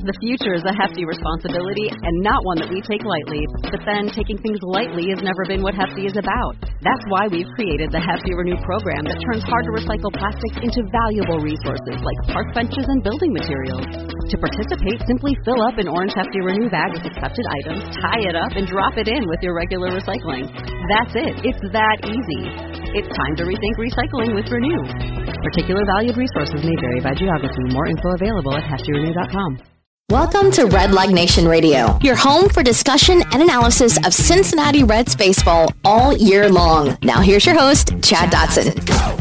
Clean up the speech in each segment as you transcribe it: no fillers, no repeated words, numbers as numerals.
The future is a hefty responsibility and not one that we take lightly. But then, taking things lightly has never been what Hefty is about. That's why we've created the Hefty Renew program that turns hard-to-recycle plastics into valuable resources like park benches and building materials. To participate, simply fill up an orange Hefty Renew bag with accepted items, tie it up, and drop it in with your regular recycling. That's it. It's that easy. It's time to rethink recycling with Renew. Particular valued resources may vary by geography. More info available at heftyrenew.com. Welcome to Redleg Nation Radio, your home for discussion and analysis of Cincinnati Reds baseball all year long. Now here's your host, Chad Dotson.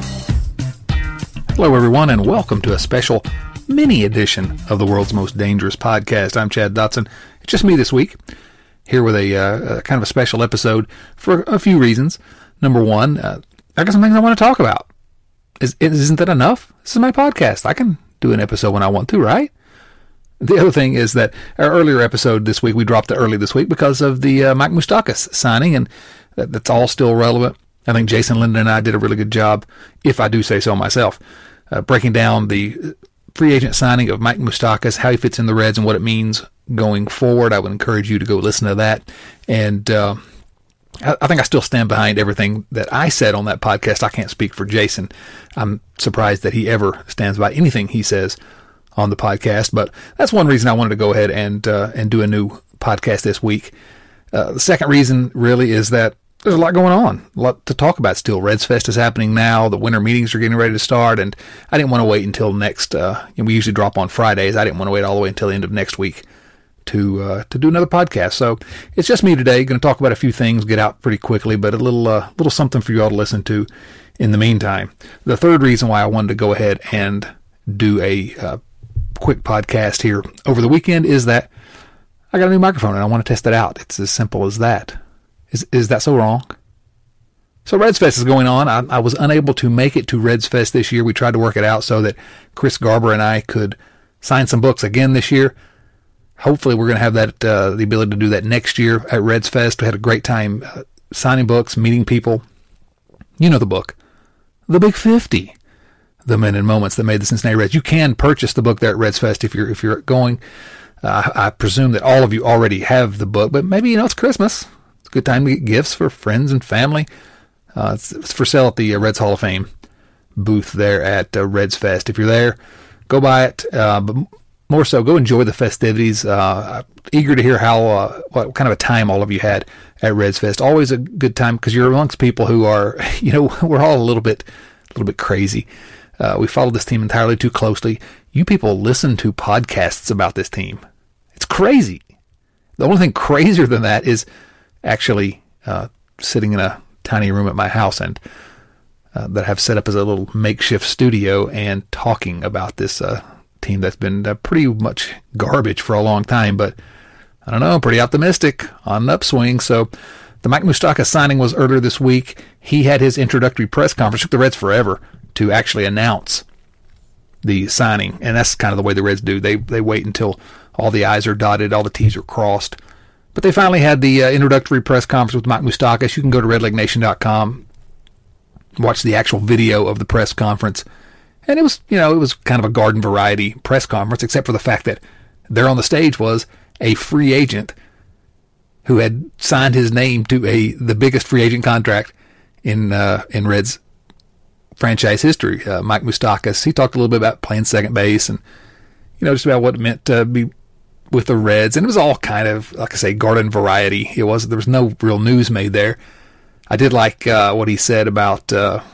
Hello, everyone, and welcome to a special mini edition of the world's most dangerous podcast. I'm Chad Dotson. It's just me this week, here with a kind of a special episode for a few reasons. Number one, I got some things I want to talk about. Isn't that enough? This is my podcast. I can do an episode when I want to, right? The other thing is that our earlier episode this week, we dropped it early this week because of the Mike Moustakas signing, and that's all still relevant. I think Jason Linden and I did a really good job, if I do say so myself, breaking down the free agent signing of Mike Moustakas, how he fits in the Reds, and what it means going forward. I would encourage you to go listen to that. And I think I still stand behind everything that I said on that podcast. I can't speak for Jason. I'm surprised that he ever stands by anything he says on the podcast, but that's one reason I wanted to go ahead and do a new podcast this week. The second reason really is that there's a lot going on, a lot to talk about still. Reds Fest is happening now. The winter meetings are getting ready to start, and I didn't want to wait until next. We usually drop on Fridays. I didn't want to wait all the way until the end of next week to do another podcast. So it's just me today. Going to talk about a few things, get out pretty quickly, but a little something for you all to listen to in the meantime. The third reason why I wanted to go ahead and do a quick podcast here over the weekend is that I got a new microphone and I want to test it out. It's as simple as that. Is that so wrong? So Reds Fest is going on. I was unable to make it to Reds Fest this year. We tried to work it out so that Chris Garber and I could sign some books again this year. Hopefully we're going to have that the ability to do that next year at Reds Fest. We had a great time signing books, meeting people. You know the book, The Big 50. The Men and Moments That Made the Cincinnati Reds. You can purchase the book there at Reds Fest if you're going. I presume that all of you already have the book, but maybe it's Christmas. It's a good time to get gifts for friends and family. It's for sale at the Reds Hall of Fame booth there at Reds Fest. If you're there, go buy it. But more so, go enjoy the festivities. Eager to hear how what kind of a time all of you had at Reds Fest. Always a good time because you're amongst people who are, we're all a little bit crazy. We follow this team entirely too closely. You people listen to podcasts about this team. It's crazy. The only thing crazier than that is actually sitting in a tiny room at my house and that I have set up as a little makeshift studio and talking about this team that's been pretty much garbage for a long time. But I don't know, I'm pretty optimistic on an upswing. So the Mike Moustakas signing was earlier this week. He had his introductory press conference. It took the Reds forever to actually announce the signing, and that's kind of the way the Reds do. They wait until all the I's are dotted, all the T's are crossed. But they finally had the introductory press conference with Mike Moustakas. You can go to redlegnation.com, watch the actual video of the press conference, and it was kind of a garden variety press conference, except for the fact that there on the stage was a free agent who had signed his name to the biggest free agent contract in Reds franchise history, Mike Moustakas. He talked a little bit about playing second base and, just about what it meant to be with the Reds. And it was all kind of, like I say, garden variety. There was no real news made there. I did like what he said about,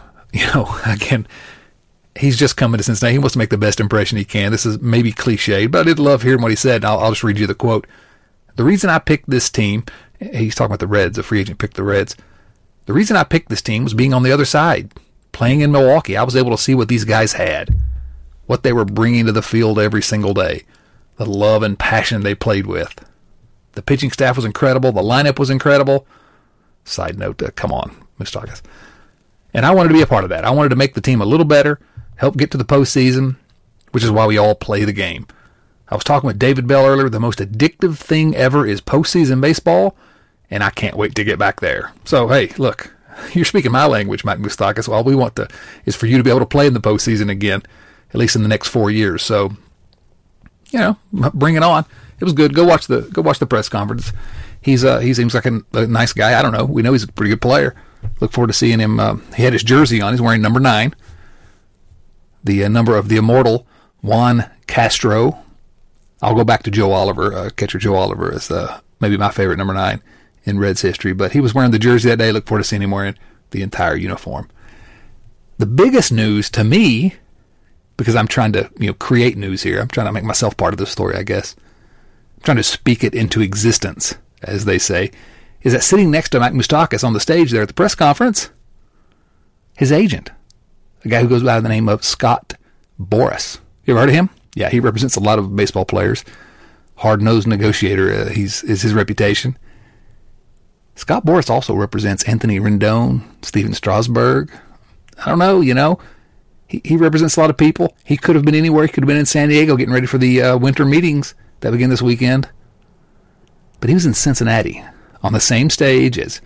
again, he's just coming to Cincinnati. He wants to make the best impression he can. This is maybe cliched, but I did love hearing what he said. I'll just read you the quote. The reason I picked this team, he's talking about the Reds, a free agent picked the Reds. The reason I picked this team was being on the other side. Playing in Milwaukee, I was able to see what these guys had, what they were bringing to the field every single day, the love and passion they played with. The pitching staff was incredible. The lineup was incredible. Side note, come on, Moustakas. And I wanted to be a part of that. I wanted to make the team a little better, help get to the postseason, which is why we all play the game. I was talking with David Bell earlier. The most addictive thing ever is postseason baseball, and I can't wait to get back there. So, hey, look. You're speaking my language, Mike Moustakas. All we want is for you to be able to play in the postseason again, at least in the next 4 years. So bring it on. It was good. Go watch the press conference. He seems like a nice guy. I don't know. We know he's a pretty good player. Look forward to seeing him. He had his jersey on. He's wearing number 9. The number of the immortal Juan Castro. I'll go back to Joe Oliver. Catcher Joe Oliver is maybe my favorite number 9 in Reds history. But he was wearing the jersey that day. Look forward to seeing him wearing the entire uniform. The biggest news to me, because I'm trying to create news here. I'm trying to make myself part of the story, I guess. I'm trying to speak it into existence, as they say, is that sitting next to Mike Moustakas on the stage there at the press conference, his agent, a guy who goes by the name of Scott Boras. You ever heard of him? Yeah, he represents a lot of baseball players. Hard-nosed negotiator is his reputation. Scott Boras also represents Anthony Rendon, Steven Strasburg. I don't know, He represents a lot of people. He could have been anywhere. He could have been in San Diego getting ready for the winter meetings that begin this weekend. But he was in Cincinnati on the same stage as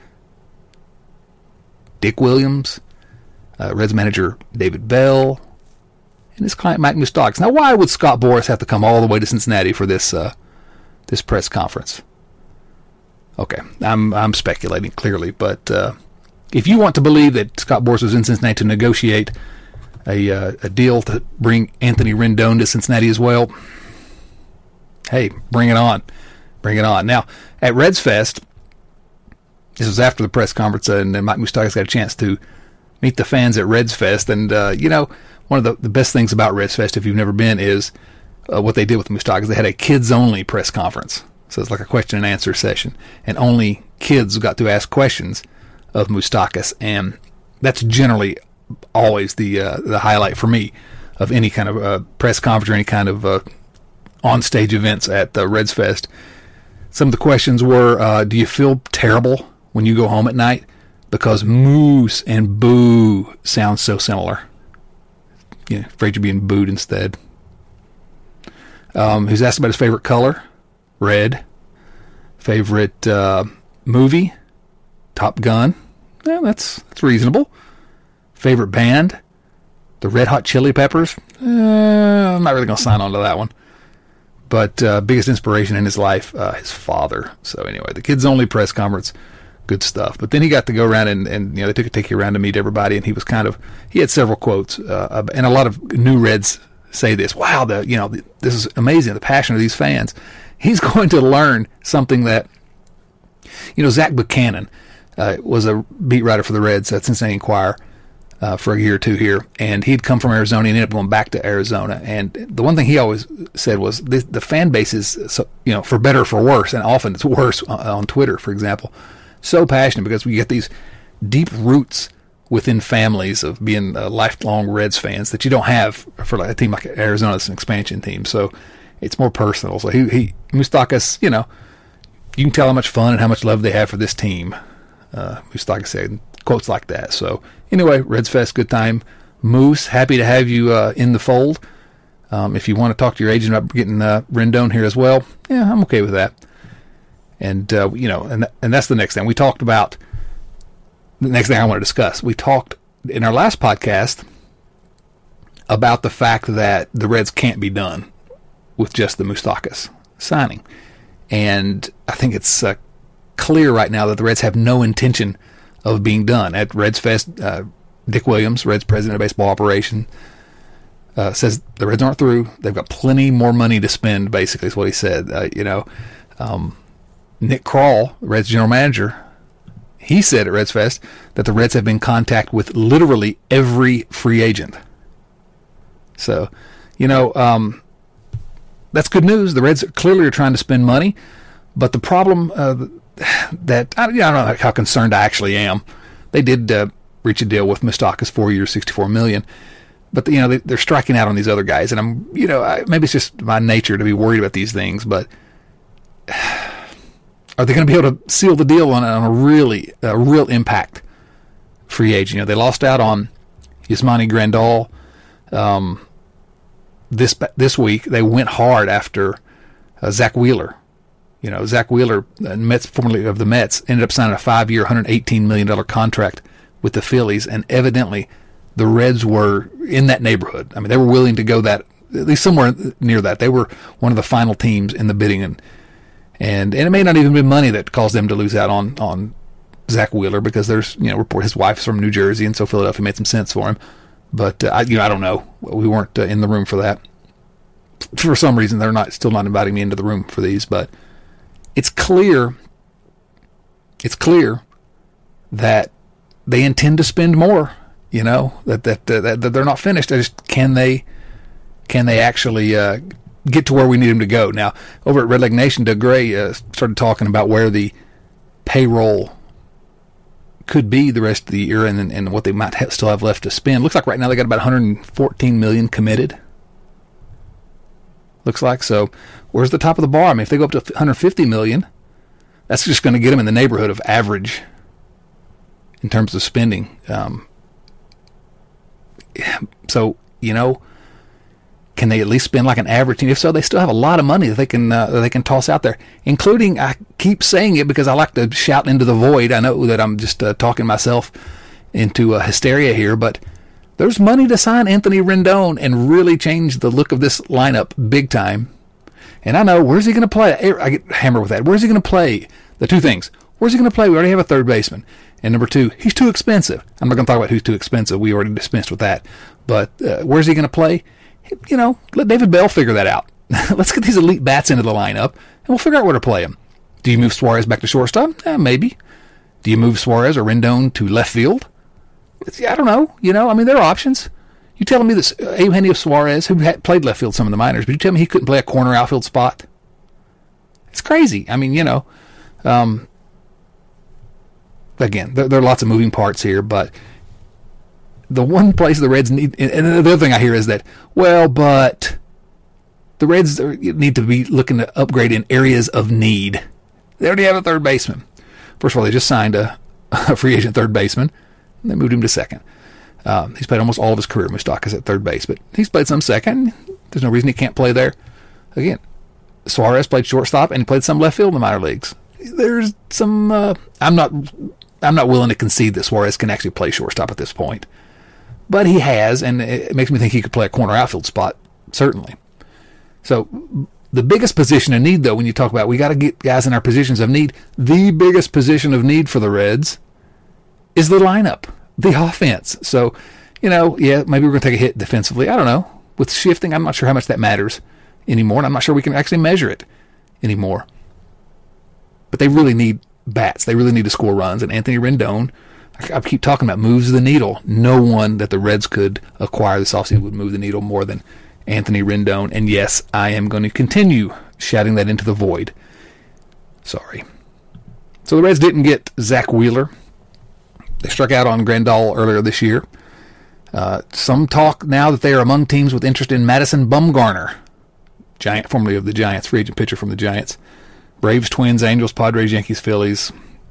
Dick Williams, Reds manager David Bell, and his client Mike Moustakas. Now, why would Scott Boras have to come all the way to Cincinnati for this press conference? Okay, I'm speculating clearly, but if you want to believe that Scott Boras was in Cincinnati to negotiate a deal to bring Anthony Rendon to Cincinnati as well, hey, bring it on. Bring it on. Now, at Reds Fest, this was after the press conference, and Mike Moustakas got a chance to meet the fans at Reds Fest. And, one of the best things about Reds Fest, if you've never been, is what they did with Moustakas. They had a kids-only press conference. So it's like a question and answer session. And only kids got to ask questions of Moustakas. And that's generally always the highlight for me of any kind of press conference or any kind of on-stage events at the Reds Fest. Some of the questions were, do you feel terrible when you go home at night? Because moose and boo sound so similar. Yeah, afraid you're being booed instead. He's asked about his favorite color, red. Favorite movie, Top Gun. Yeah, that's reasonable. Favorite band, the Red Hot Chili Peppers. I'm not really going to sign on to that one. But biggest inspiration in his life, his father. So anyway, the kids only press conference, good stuff. But then he got to go around and they took a ticket around to meet everybody, and he had several quotes, and a lot of new Reds say this. Wow, this is amazing, the passion of these fans. He's going to learn something that, Zach Buchanan was a beat writer for the Reds at Cincinnati Enquirer for a year or two here, and he'd come from Arizona and ended up going back to Arizona. And the one thing he always said was the fan base is, for better or for worse, and often it's worse on Twitter, for example, so passionate because we get these deep roots within families of being lifelong Reds fans that you don't have for like a team like Arizona that's an expansion team. So it's more personal. So he Moustakas, you can tell how much fun and how much love they have for this team. Moustakas said quotes like that. So anyway, Reds Fest, good time. Moose, happy to have you in the fold. If you want to talk to your agent about getting Rendon here as well, yeah, I'm okay with that. And and that's the next thing we talked about. The next thing I want to discuss, we talked in our last podcast about the fact that the Reds can't be done with just the Moustakas signing. And I think it's clear right now that the Reds have no intention of being done. At Reds Fest, Dick Williams, Reds president of baseball operation, says the Reds aren't through. They've got plenty more money to spend, basically, is what he said. Nick Krall, Reds general manager, he said at Reds Fest that the Reds have been in contact with literally every free agent. So, that's good news. The Reds clearly are trying to spend money, but the problem that I don't know how concerned I actually am. They did reach a deal with Moustakas, 4 years, $64 million, but they're striking out on these other guys, and I'm maybe it's just my nature to be worried about these things, but are they going to be able to seal the deal on a real impact free agent? They lost out on Yasmani Grandal this week. They went hard after Zach Wheeler. Zach Wheeler, Mets, formerly of the Mets, ended up signing a 5-year, $118 million contract with the Phillies, and evidently the Reds were in that neighborhood. I mean, they were willing to go that at least somewhere near that. They were one of the final teams in the bidding, and it may not even be money that caused them to lose out on Zach Wheeler, because there's, report his wife's from New Jersey, and so Philadelphia made some sense for him. But I don't know. We weren't in the room for that. For some reason, they're still not inviting me into the room for these. But it's clear that they intend to spend more. That they're not finished. Can they actually get to where we need them to go? Now, over at Red Leg Nation, Doug Gray started talking about where the payroll could be the rest of the year, and what they might still have left to spend. Looks like right now they got about $114 million committed. Looks like. So where's the top of the bar? I mean, if they go up to $150 million, that's just going to get them in the neighborhood of average in terms of spending. So, can they at least spend like an average team? If so, they still have a lot of money that they can toss out there, including, I keep saying it because I like to shout into the void. I know that I'm just talking myself into hysteria here, but there's money to sign Anthony Rendon and really change the look of this lineup big time. And I know, where's he going to play? I get hammered with that. Where's he going to play? The two things. Where's he going to play? We already have a third baseman. And number two, he's too expensive. I'm not going to talk about who's too expensive. We already dispensed with that. But where's he going to play? Let David Bell figure that out. Let's get these elite bats into the lineup, and we'll figure out where to play them. Do you move Suarez back to shortstop? Maybe. Do you move Suarez or Rendon to left field? I don't know. There are options. You telling me that Eugenio Suarez, who played left field some in the minors, but you tell me he couldn't play a corner outfield spot? It's crazy. Again, there are lots of moving parts here, but the one place the Reds need, and the other thing I hear is that, but the Reds need to be looking to upgrade in areas of need. They already have a third baseman. First of all, they just signed a free agent third baseman, and they moved him to second. He's played almost all of his career, Moustakas, at third base, but he's played some second. There's no reason he can't play there. Again, Suarez played shortstop, and he played some left field in the minor leagues. There's some, I'm not willing to concede that Suarez can actually play shortstop at this point. But he has, and it makes me think he could play a corner outfield spot, certainly. So the biggest position of need, though, when you talk about we got to get guys in our positions of need, the biggest position of need for the Reds is the lineup, the offense. So, maybe we're going to take a hit defensively. I don't know. With shifting, I'm not sure how much that matters anymore, and I'm not sure we can actually measure it anymore. But they really need bats. They really need to score runs, and Anthony Rendon, I keep talking about moves the needle. No one that the Reds could acquire this offseason would move the needle more than Anthony Rendon. And yes, I am going to continue shouting that into the void. Sorry. So the Reds didn't get Zach Wheeler. They struck out on Grandal earlier this year. Some talk now that they are among teams with interest in Madison Bumgarner, formerly of the Giants, free agent pitcher from the Giants. Braves, Twins, Angels, Padres, Yankees, Phillies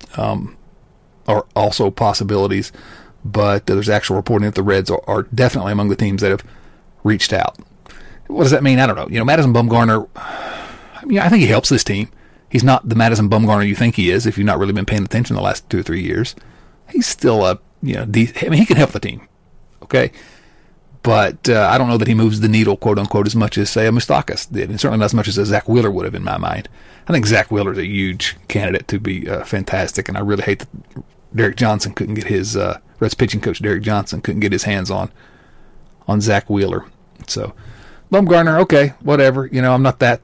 are also possibilities, but there's actual reporting that the Reds are definitely among the teams that have reached out. What does that mean? I don't know. Madison Bumgarner, I think he helps this team. He's not the Madison Bumgarner you think he is if you've not really been paying attention the last 2 or 3 years. He's still he can help the team, okay? But I don't know that he moves the needle, quote unquote, as much as, say, a Moustakas did, and certainly not as much as a Zach Wheeler would have in my mind. I think Zach Wheeler is a huge candidate to be fantastic, and I really hate that Derek Johnson couldn't get his Reds pitching coach Derek Johnson couldn't get his hands on Zach Wheeler. So Bumgarner, okay, whatever. I'm not that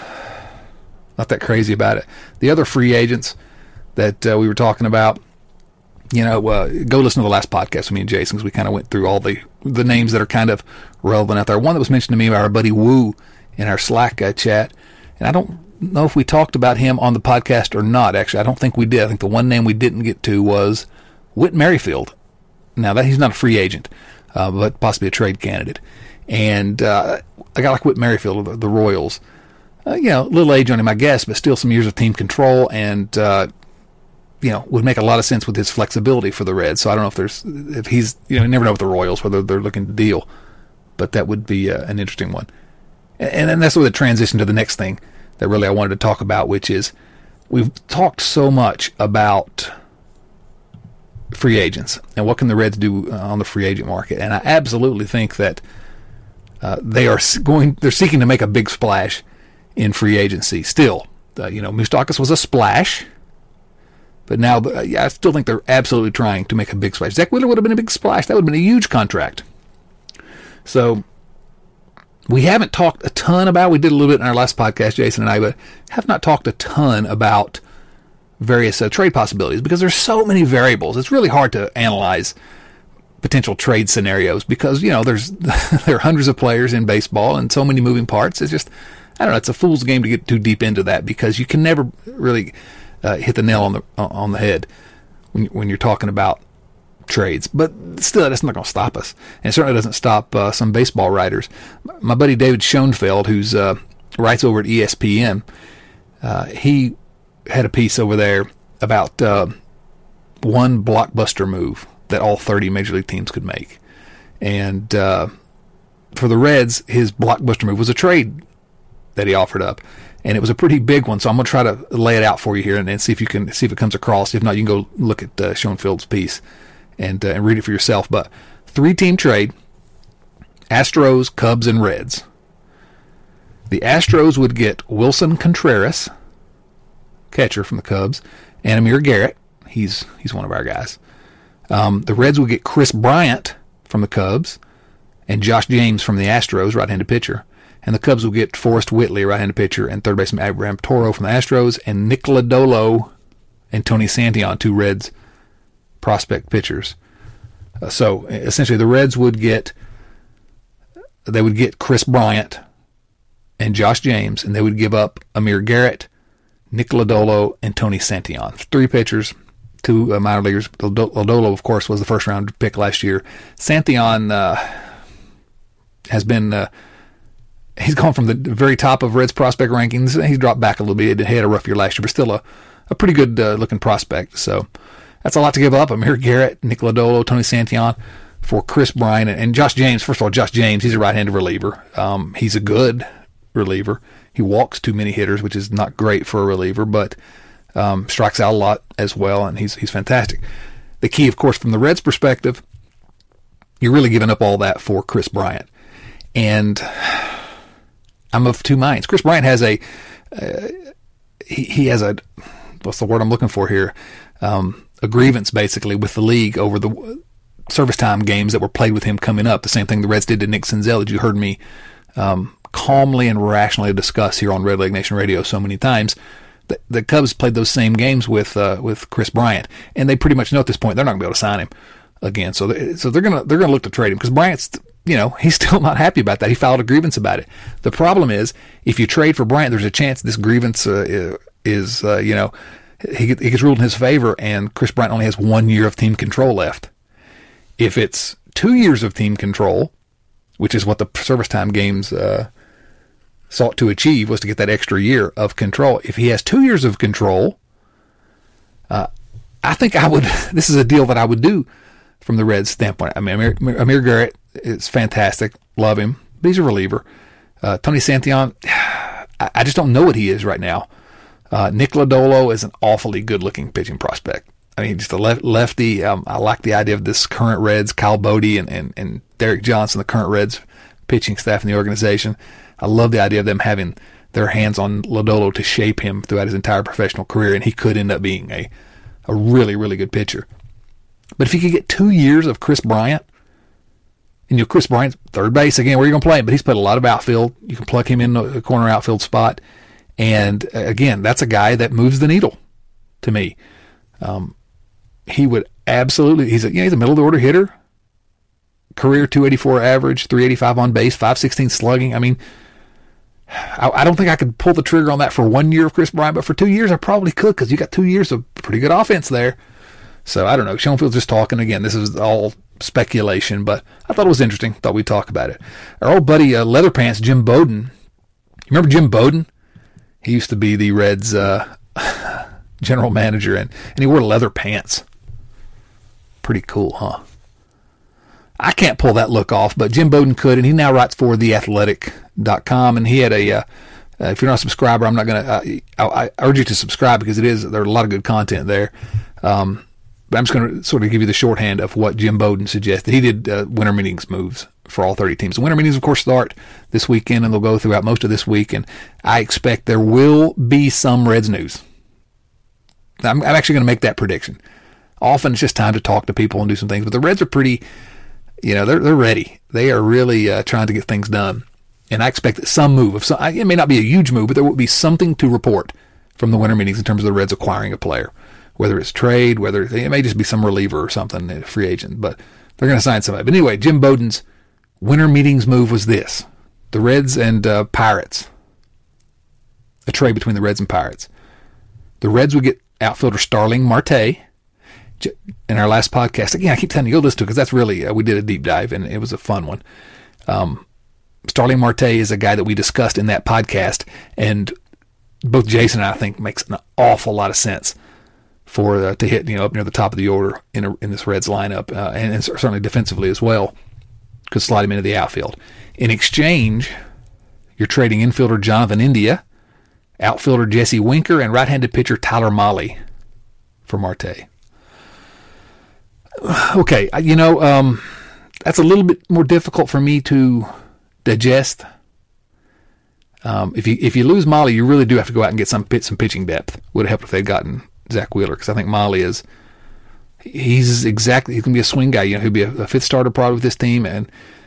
crazy about it. The other free agents that we were talking about, go listen to the last podcast with me and Jason, because we kind of went through all the names that are kind of relevant out there. One that was mentioned to me by our buddy Woo in our Slack chat, and I don't know if we talked about him on the podcast or not. Actually, I don't think we did. I think the one name we didn't get to was Whit Merrifield. Now, that he's not a free agent, but possibly a trade candidate. And a guy like Whit Merrifield of the Royals, little age on him, I guess, but still some years of team control, and would make a lot of sense with his flexibility for the Reds. So I don't know if he's, you never know with the Royals whether they're looking to deal, but that would be an interesting one. And then that's where the transition to the next thing that really I wanted to talk about, which is we've talked so much about free agents and what can the Reds do on the free agent market. And I absolutely think that they're seeking to make a big splash in free agency. Still, Moustakas was a splash, but now I still think they're absolutely trying to make a big splash. Zach Wheeler would have been a big splash. That would have been a huge contract. So we haven't talked a ton about, we did a little bit in our last podcast, Jason and I, but have not talked a ton about various trade possibilities because there's so many variables. It's really hard to analyze potential trade scenarios because, there are hundreds of players in baseball and so many moving parts. It's just, I don't know, it's a fool's game to get too deep into that because you can never really hit the nail on the head when you're talking about trades. But still, that's not going to stop us. And it certainly doesn't stop some baseball writers. My buddy David Schoenfeld, who's writes over at ESPN, he had a piece over there about one blockbuster move that all 30 major league teams could make. And for the Reds, his blockbuster move was a trade that he offered up. And it was a pretty big one, so I'm going to try to lay it out for you here and see if it comes across. If not, you can go look at Schoenfeld's piece and read it for yourself. But 3-team trade, Astros, Cubs, and Reds. The Astros would get Wilson Contreras, catcher from the Cubs, and Amir Garrett. He's one of our guys. The Reds would get Chris Bryant from the Cubs and Josh James from the Astros, right-handed pitcher. And the Cubs will get Forrest Whitley, right-handed pitcher, and third baseman Abraham Toro from the Astros, and Nick Lodolo and Tony Santillan, 2 Reds prospect pitchers. So essentially, the Reds would get Chris Bryant and Josh James, and they would give up Amir Garrett, Nick Lodolo, and Tony Santillan. 3 pitchers, 2 minor leaguers. Lodolo, of course, was the first-round pick last year. Santillan has been... he's gone from the very top of Reds prospect rankings. He's dropped back a little bit. He had a rough year last year, but still a pretty good looking prospect. So that's a lot to give up. Amir Garrett, Nick Lodolo, Tony Santillan for Chris Bryant and Josh James. First of all, Josh James, he's a right-handed reliever. He's a good reliever. He walks too many hitters, which is not great for a reliever, but strikes out a lot as well, and he's fantastic. The key, of course, from the Reds' perspective, you're really giving up all that for Chris Bryant. And I'm of 2 minds. Chris Bryant has he has a, what's the word I'm looking for here? A grievance basically with the league over the service time games that were played with him coming up. The same thing the Reds did to Nick Senzel that you heard me calmly and rationally discuss here on Red Leg Nation Radio so many times. The Cubs played those same games with Chris Bryant, and they pretty much know at this point they're not going to be able to sign him again. So they're gonna look to trade him because Bryant's, he's still not happy about that. He filed a grievance about it. The problem is, if you trade for Bryant, there's a chance this grievance is he gets ruled in his favor, and Chris Bryant only has 1 year of team control left. If it's 2 years of team control, which is what the service time games sought to achieve, was to get that extra year of control. If he has 2 years of control, I think I would. This is a deal that I would do from the Reds' standpoint. I mean, Amir Garrett is fantastic. Love him. But he's a reliever. Tony Santillan, I just don't know what he is right now. Nick Lodolo is an awfully good-looking pitching prospect. I mean, just a lefty. I like the idea of this current Reds, Kyle Bodie and Derek Johnson, the current Reds pitching staff in the organization. I love the idea of them having their hands on Lodolo to shape him throughout his entire professional career, and he could end up being a really, really good pitcher. But if you could get 2 years of Chris Bryant, and Chris Bryant's third base, again, where are you going to play him? But he's played a lot of outfield. You can plug him in the corner outfield spot. And again, that's a guy that moves the needle to me. He would absolutely, he's a middle of the order hitter, career 284 average, 385 on base, 516 slugging. I mean, I don't think I could pull the trigger on that for 1 year of Chris Bryant, but for 2 years I probably could, because you got 2 years of pretty good offense there. So I don't know. Schoenfield's just talking again. This is all speculation, but I thought it was interesting. Thought we'd talk about it. Our old buddy Leatherpants, Jim Bowden. You remember Jim Bowden? He used to be the Reds general manager, and he wore leather pants. Pretty cool, huh? I can't pull that look off, but Jim Bowden could, and he now writes for theathletic.com, and he had if you're not a subscriber, I'm not going to, I urge you to subscribe, because there's a lot of good content there. But I'm just going to sort of give you the shorthand of what Jim Bowden suggested. He did winter meetings moves for all 30 teams. The winter meetings, of course, start this weekend, and they'll go throughout most of this week, and I expect there will be some Reds news. I'm actually going to make that prediction. Often it's just time to talk to people and do some things, but the Reds are pretty, they're ready. They are really trying to get things done, and I expect that some move, it may not be a huge move, but there will be something to report from the winter meetings in terms of the Reds acquiring a player. Whether it's trade, whether it may just be some reliever or something, a free agent, but they're going to sign somebody. But anyway, Jim Bowden's winter meetings move was this. The Reds and Pirates. A trade between the Reds and Pirates. The Reds would get outfielder Starling Marte. In our last podcast, again, I keep telling you, go listen to it because that's really, we did a deep dive and it was a fun one. Starling Marte is a guy that we discussed in that podcast, and both Jason and I think makes an awful lot of sense for to hit up near the top of the order in this Reds lineup, and certainly defensively as well. Could slide him into the outfield. In exchange, you're trading infielder Jonathan India, outfielder Jesse Winker, and right-handed pitcher Tyler Mahle for Marte. Okay, that's a little bit more difficult for me to digest. If you lose Mahle, you really do have to go out and get some pitching depth. Would have helped if they'd gotten Zach Wheeler, because I think Mahle he's going to be a swing guy. He'll be a fifth starter probably with this team, and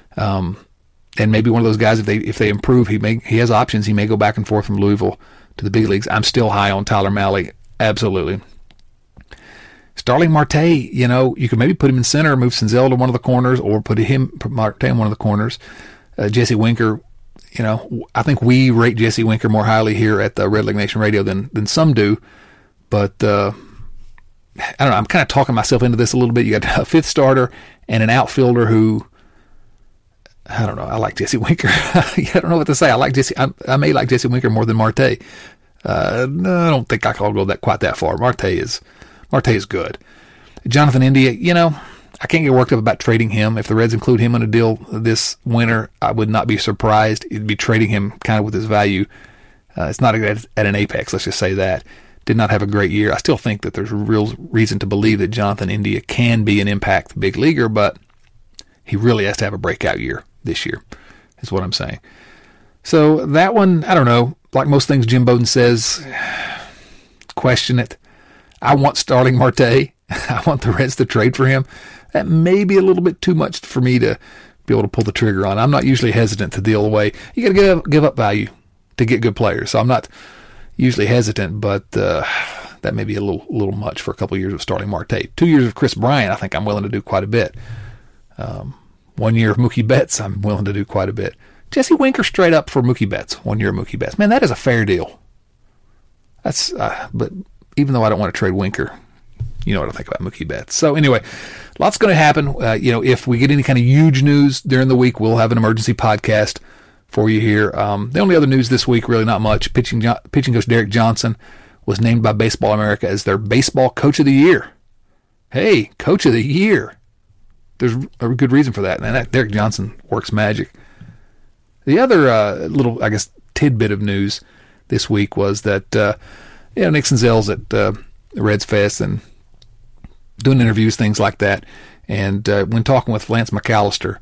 maybe one of those guys, if they improve, he has options. He may go back and forth from Louisville to the big leagues. I'm still high on Tyler Mahle, absolutely. Starling Marte, you could maybe put him in center, move Senzel to one of the corners, or put Marte in one of the corners. Jesse Winker, I think we rate Jesse Winker more highly here at the Red Leg Nation Radio than some do. But I don't know. I'm kind of talking myself into this a little bit. You got a fifth starter and an outfielder who, I don't know. I like Jesse Winker. I don't know what to say. I may like Jesse Winker more than Marte. No, I don't think I'll go quite that far. Marte is good. Jonathan India, I can't get worked up about trading him. If the Reds include him in a deal this winter, I would not be surprised. It'd be trading him kind of with his value. It's not at an apex. Let's just say that. Did not have a great year. I still think that there's a real reason to believe that Jonathan India can be an impact big leaguer, but he really has to have a breakout year this year, is what I'm saying. So that one, I don't know. Like most things Jim Bowden says, question it. I want Starling Marte. I want the Reds to trade for him. That may be a little bit too much for me to be able to pull the trigger on. I'm not usually hesitant to deal away. You got to give up value to get good players. So I'm not usually hesitant, but that may be a little much for a couple of years of Starling Marte. 2 years of Chris Bryant, I think I'm willing to do quite a bit. 1 year of Mookie Betts, I'm willing to do quite a bit. Jesse Winker straight up for Mookie Betts. 1 year of Mookie Betts. Man, that is a fair deal. That's but even though I don't want to trade Winker, you know what I think about Mookie Betts. So anyway, lots going to happen. If we get any kind of huge news during the week, we'll have an emergency podcast for you here. The only other news this week, really not much. Pitching coach Derek Johnson was named by Baseball America as their baseball coach of the year. Hey, coach of the year. There's a good reason for that. Man, that Derek Johnson works magic. The other little, I guess, tidbit of news this week was that Nick Senzel's at Reds Fest and doing interviews, things like that. And when talking with Lance McAllister,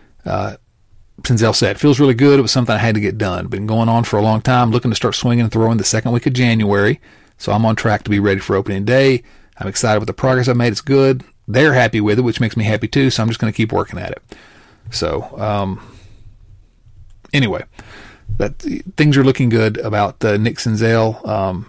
Senzel said, feels really good. It was something I had to get done. Been going on for a long time, looking to start swinging and throwing the second week of January. So I'm on track to be ready for opening day. I'm excited with the progress I've made. It's good. They're happy with it, which makes me happy too. So I'm just going to keep working at it. So anyway, things are looking good about Nick Senzel.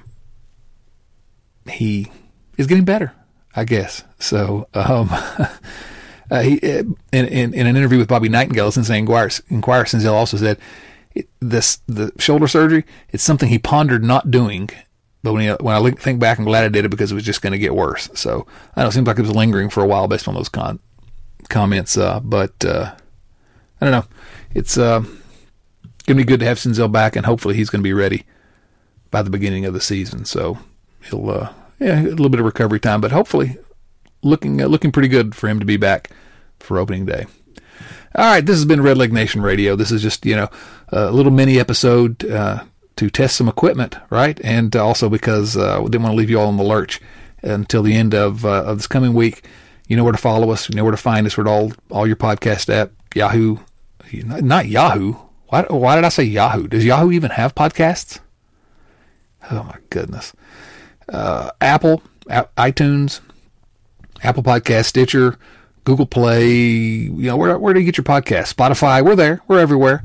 He is getting better, I guess. So he in an interview with Bobby Nightingale, Cincinnati Enquirer, Senzel also said the shoulder surgery, it's something he pondered not doing. But when I think back, I'm glad I did it because it was just going to get worse. So I know it seems like it was lingering for a while based on those comments. But I don't know. It's going to be good to have Senzel back, and hopefully he's going to be ready by the beginning of the season. So he'll a little bit of recovery time, but hopefully looking pretty good for him to be back for opening day. All right, this has been Red Leg Nation Radio. This is just a little mini episode to test some equipment, right? And also because we didn't want to leave you all in the lurch until the end of this coming week. You know where to follow us. You know where to find us. We're at all your podcast app. Yahoo. Not Yahoo. Why did I say Yahoo? Does Yahoo even have podcasts? Oh, my goodness. Apple, iTunes, Apple Podcast, Stitcher, Google Play. You know, where do you get your podcasts? Spotify. We're there. We're everywhere.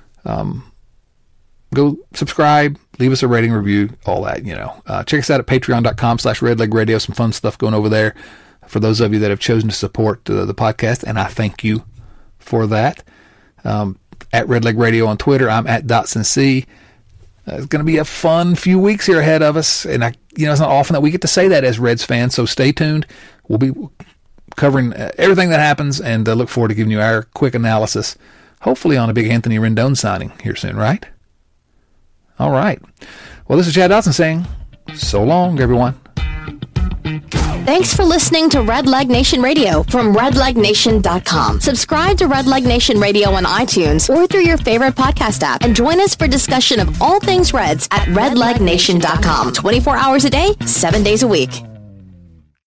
Go subscribe, leave us a rating, review, all that, you know. Check us out at patreon.com/redlegradio. Some fun stuff going over there for those of you that have chosen to support the podcast, and I thank you for that. At Redleg Radio on Twitter, I'm at DotsonC. It's going to be a fun few weeks here ahead of us, and it's not often that we get to say that as Reds fans, so stay tuned. We'll be covering everything that happens, and look forward to giving you our quick analysis, hopefully on a big Anthony Rendon signing here soon, right? All right. Well, this is Chad Dotson saying, so long, everyone. Thanks for listening to Red Leg Nation Radio from redlegnation.com. Subscribe to Red Leg Nation Radio on iTunes or through your favorite podcast app, and join us for discussion of all things Reds at redlegnation.com. 24 hours a day, 7 days a week.